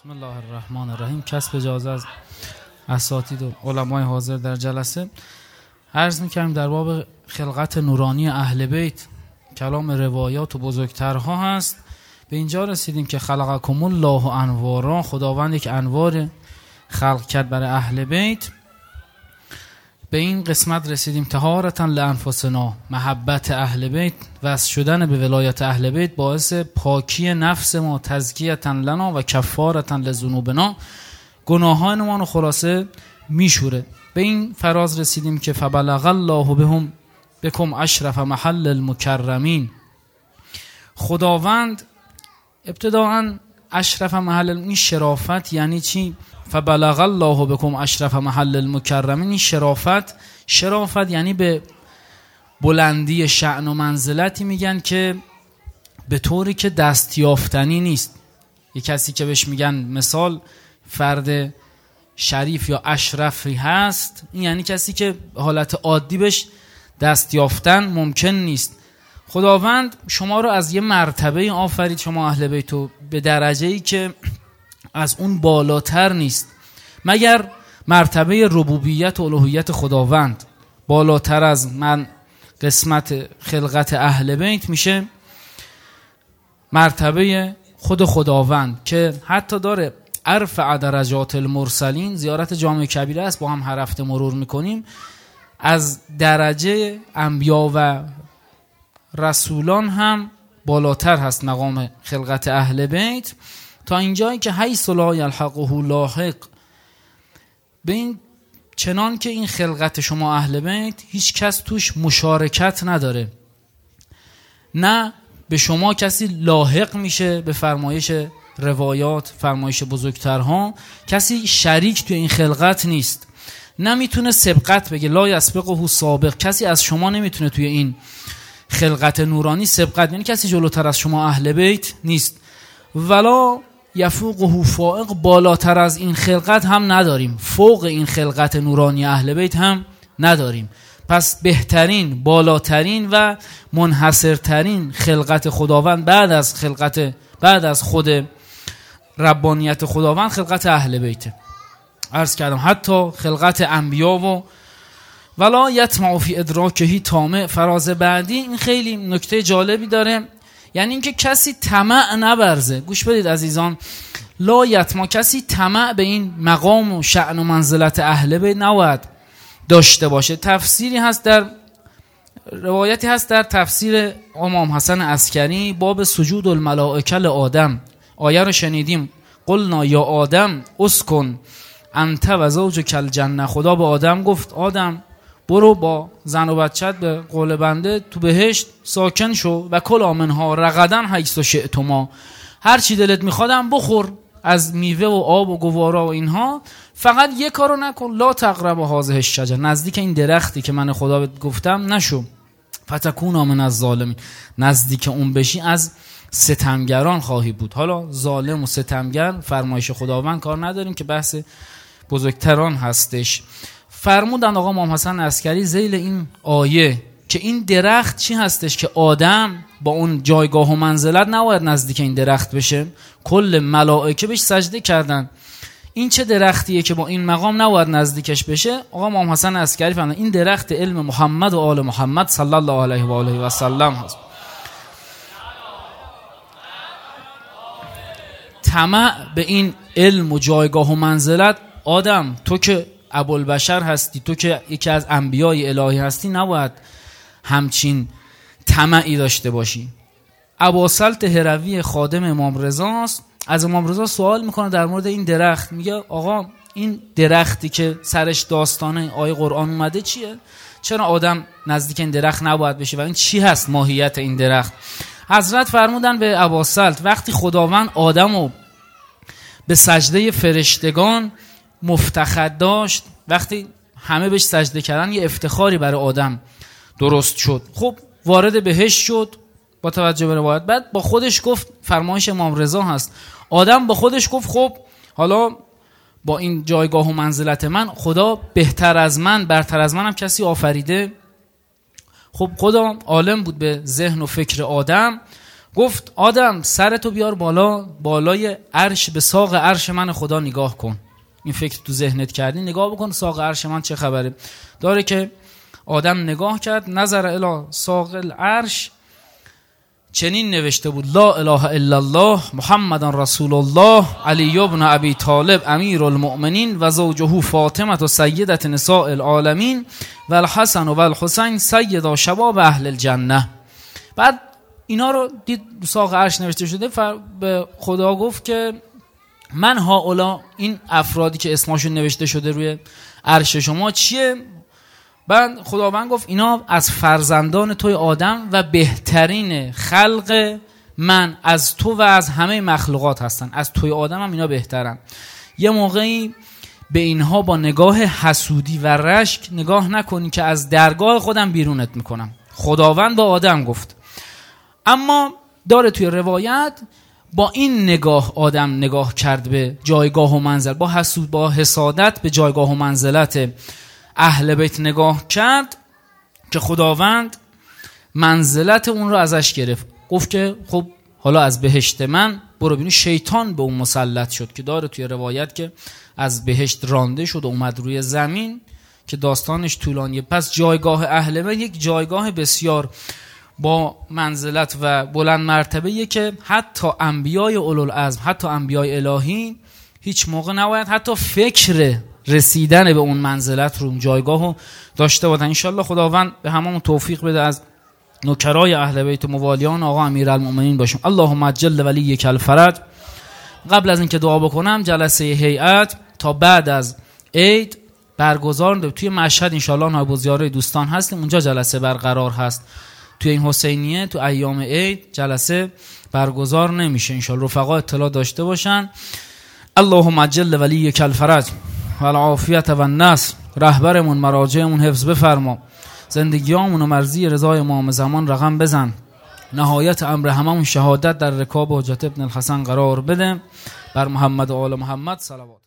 بسم الله الرحمن الرحیم. کسب اجازه از اساتید و علمای حاضر در جلسه عرض می‌کنیم در باب خلقت نورانی اهل بیت کلام روایات و بزرگترها هست. به اینجا رسیدیم که خلقکم الله انوارا، خداوند یک انوار خلق کرد برای اهل بیت. به این قسمت رسیدیم طهارة لانفسنا، محبت اهل بیت، وصل شدن به ولایت اهل بیت باعث پاکی نفس ما، تزکیة لنا و کفارة لذنوبنا، گناهان ما خلاصه میشوره. به این فراز رسیدیم که فبلغ الله بكم اشرف محل المکرمین، خداوند ابتداءً اشرف محل، این شرافت یعنی چی؟ فبلغ الله بكم اشرف محل المکرمین، این شرافت یعنی به بلندی شأن و منزلتی میگن که به طوری که دستیافتنی نیست. یک کسی که بهش میگن مثال فرد شریف یا اشرفی هست، این یعنی کسی که حالت عادی بهش دستیافتن ممکن نیست. خداوند شما رو از یه مرتبه آفرید، شما اهل بیتو، به درجه‌ای که از اون بالاتر نیست مگر مرتبه ربوبیت و الوهیت خداوند. بالاتر از من قسمت خلقت اهل بیت میشه مرتبه خود خداوند که حتی داره ارفع درجات المرسلین، زیارت جامع کبیره است، با هم هر هفته مرور میکنیم، از درجه انبیا و رسولان هم بالاتر هست مقام خلقت اهل بیت، تا اینجایی که حیث لا یلحقه لاحق، به این چنان که این خلقت شما اهل بیت هیچ کس توش مشارکت نداره، نه به شما کسی لاحق میشه به فرمایش روایات، فرمایش بزرگترها، کسی شریک توی این خلقت نیست، نمیتونه سبقت بگه، لا یسبقه سابق، کسی از شما نمیتونه توی این خلقت نورانی سبقت، یعنی کسی جلوتر از شما اهل بیت نیست. ولا یفوقه فائق، بالاتر از این خلقت هم نداریم، فوق این خلقت نورانی اهل بیت هم نداریم. پس بهترین، بالاترین و منحصرترین خلقت خداوند بعد از خود ربانیت خداوند خلقت اهل بیت. عرض کردم حتی خلقت انبیا و ولا یطمع فی ادراکه طامع، فراز بعدی این خیلی نکته جالبی داره، یعنی اینکه کسی طمع نبرزه. گوش بدید عزیزان، لا یطمع، کسی طمع به این مقام و شأن و منزلت اهل بیت نباید داشته باشه. تفسیری هست در روایتی هست در تفسیر امام حسن عسکری، باب سجود الملائکه لآدم، آیه رو شنیدیم، قلنا یا آدم اسکن انت و زوجک الجنه، خدا به آدم گفت آدم برو با زن و بچت به قول بنده تو بهشت ساکن شو، و کلا منها رغدن حیث شئتما، هر چی دلت میخوادم بخور از میوه و آب و گوارا و اینها، فقط یه کارو نکن، لا تقرب هذه الشجره، نزدیک این درختی که من خدا بهت گفتم نشو، فتکون من الظالمین، نزدیک اون بشی از ستمگران خواهی بود. حالا ظالم و ستمگر فرمایش خداوند کار نداریم که بحث بزرگتران هستش. فرمودن آقا امام حسن عسکری ذیل این آیه که این درخت چی هستش که آدم با اون جایگاه و منزلت نباید نزدیک این درخت بشه، کل ملائکه بهش سجده کردن، این چه درختیه که با این مقام نباید نزدیکش بشه؟ آقا امام حسن عسکری فرمودن این درخت علم محمد و آل محمد صلی الله علیه و آله و سلم هست. طمع به این علم و جایگاه و منزلت، آدم تو که ابوالبشر هستی، تو که یکی از انبیای الهی هستی، نباید همچین طمعی داشته باشی. ابوسلط هروی خادم امام رضاست، از امام رضا سوال میکنه در مورد این درخت، میگه آقا این درختی که سرش داستانه آیه قرآن اومده چیه؟ چرا آدم نزدیک این درخت نباید بشه و این چی هست ماهیت این درخت؟ حضرت فرمودن به ابوسلط وقتی خداوند آدمو به سجده فرشتگان مفتخر داشت، وقتی همه بهش سجده کردن یه افتخاری برای آدم درست شد، خب وارد بهشت شد با توجه به روایت، بعد با خودش گفت، فرمایش امام رضا هست، آدم با خودش گفت خب حالا با این جایگاه و منزلت من خدا بهتر از من، برتر از منم کسی آفریده؟ خب خدا عالم بود به ذهن و فکر آدم، گفت آدم سرتو بیار بالای عرش، به ساق عرش من خدا نگاه کن. این فکر تو ذهنت کردی، نگاه بکن ساق عرش من چه خبره. داره که آدم نگاه کرد، نظر الی ساق العرش، چنین نوشته بود: لا اله الا الله محمد رسول الله علی ابن ابی طالب امیر المؤمنین و زوجه فاطمه و سیدت نساء العالمین و الحسن و الحسین سیدا شباب اهل الجنه. بعد اینا رو دید ساق عرش نوشته شده، به خدا گفت که من هؤلاء، این افرادی که اسمشون نوشته شده روی عرش شما چیه؟ بعد خداوند گفت اینا از فرزندان توی آدم و بهترین خلق من از تو و از همه مخلوقات هستن، از توی آدم هم اینا بهترن. یه موقعی به اینها با نگاه حسودی و رشک نگاه نکنی که از درگاه خودم بیرونت میکنم. خداوند با آدم گفت. اما داره توی روایت با این نگاه آدم نگاه کرد به جایگاه و منزل، با حسود، با حسادت به جایگاه و منزلت اهل بیت نگاه کرد که خداوند منزلت اون رو ازش گرفت. گفت که خب حالا از بهشت من برو. بینی شیطان به اون مسلط شد که داره توی روایت که از بهشت رانده شد و اومد روی زمین که داستانش طولانیه. پس جایگاه اهل بیت یک جایگاه بسیار با منزلت و بلند مرتبه‌ایه که حتی انبیای اولوالعزم، حتی انبیای الهی هیچ موقع نباید حتی فکر رسیدن به اون منزلت رو، اون جایگاهو داشته بودن. انشالله خداوند به هممون توفیق بده از نوکرای اهل بیت موالیان آقا امیرالمؤمنین باشیم. اللهم عجل ولیک الفرج. قبل از اینکه دعا بکنم، جلسه هیئت تا بعد از عید برگزار توی مشهد انشالله نایب الزیاره دوستان هستیم، اونجا جلسه برقرار هست. توی این حسینیه تو ایام عید جلسه برگزار نمیشه. انشالله رفقا اطلاع داشته باشن. اللهم عجل ولیک الفرج و العافیت و النصر. رهبرمون مراجعمون حفظ بفرما، زندگیامون و مرضی رضای امام زمان رقم بزن، نهایت امر هممون شهادت در رکاب حجت ابن الحسن قرار بده. بر محمد و آل محمد صلوات.